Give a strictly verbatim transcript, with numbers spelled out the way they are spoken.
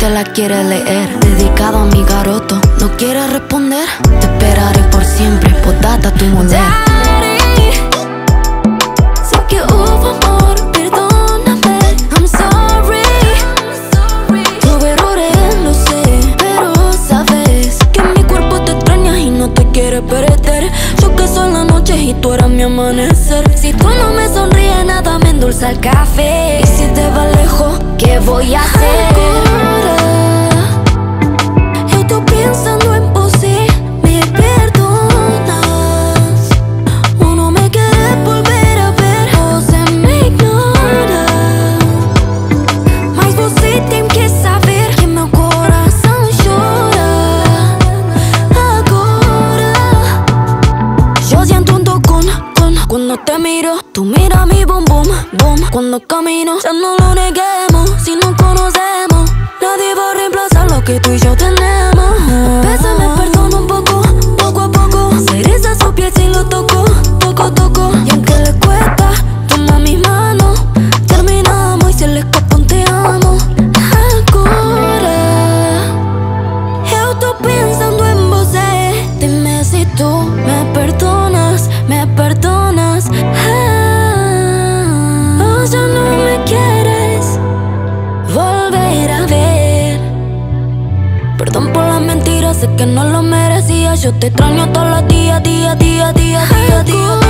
te la quiere leer. Dedicado a mi garoto, ¿no quieres responder? Te esperaré por siempre, potata tu mujer. Daddy, sé que hubo amor, perdóname. I'm sorry, tuve errores, lo sé, pero sabes que mi cuerpo te extraña y no te quiere perder. Yo que soy la noche y tú eras mi amanecer. Si tú no me sonríes, nada me endulza el café. Y si te vas lejos, ¿qué voy a hacer? Ahora, yo estoy pensando en vos y me perdonas. O no me quieres volver a ver, o se me ignora. Mas você tem que saber que meu coração chora. Agora, yo siento un tocón, con, cuando te miro. Tú mira mi boom, boom, boom. Cuando camino, ya no lo neguemos. Si nos conocemos, nadie va a reemplazar lo que tú y yo tenemos. Bésame, perdona un poco, poco a poco. Se eriza su piel si lo toco, toco, toco. Y aunque le cuesta, toma mi mano. Terminamos y se le escapa un te amo. Agora, eu tô pensando en vos. Dime si tú me perdonas, me perdonas. Vos ya no me quieres volver a ver. Perdón por las mentiras, sé que no lo merecía. Yo te extraño todos los días, día, día, día, día, día.